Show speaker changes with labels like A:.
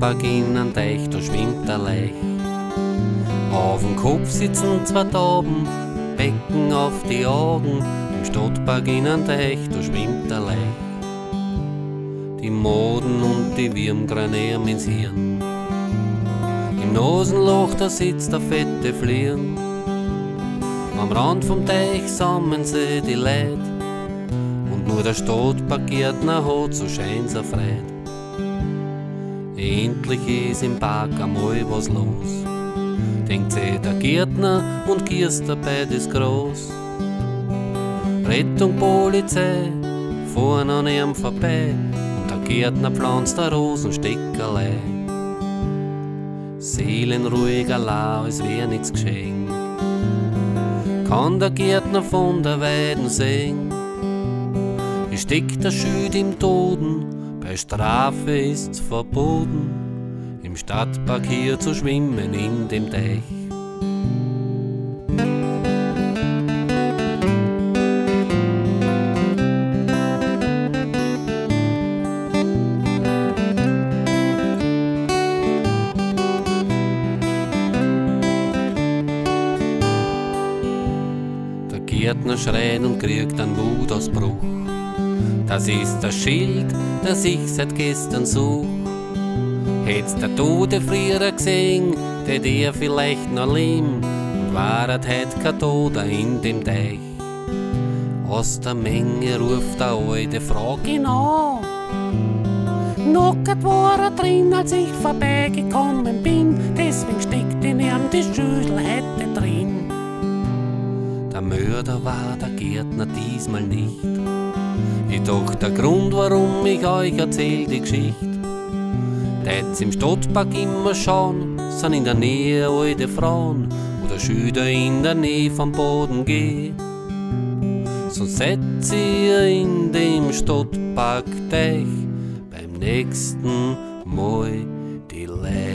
A: Stadtpark in einem Teich, da schwimmt der Laich. Auf dem Kopf sitzen zwei Tauben, Becken auf die Augen. Im Stadtpark in einem Teich, da schwimmt der Laich. Die Moden und die Würmgranieren ins Hirn. Im Nasenloch, da sitzt der fette Flieren. Am Rand vom Teich sammeln sie die Leid. Und nur der Stadtparkgärtner hat so schön so Freude. Endlich ist im Park einmal was los. Denkt sich der Gärtner und Kirst dabei das groß. Rettung, Polizei, fahren an ihm vorbei. Und der Gärtner pflanzt ein Rosensteckerlei. Seelenruhig allein, als wär nichts geschehen. Kann der Gärtner von der Weiden sehen. Es steckt der Schüt im Toden, bei Strafe ist's verboten, im Stadtpark hier zu schwimmen in dem Teich. Der Gärtner schreit und kriegt einen Wutausbruch. Das ist das Schild, das ich seit gestern such. Hätt's der Tode früher gesehen, tät er vielleicht noch leben und waret heut kein Toter in dem Teich. Aus der Menge ruft der alte Frau genau. Nackert war er drin, als ich vorbeigekommen bin, deswegen steckt in ihm die Schüssel heute drin. Der Mörder war der Gärtner diesmal nicht. Ich doch der Grund, warum ich euch erzähl die Geschichte. Tät's im Stadtpark immer schauen, sind in der Nähe alte Frauen oder Schüler in der Nähe vom Boden gehen. Sonst setzt ihr in dem Stadtpark Teich beim nächsten Mal die Leih.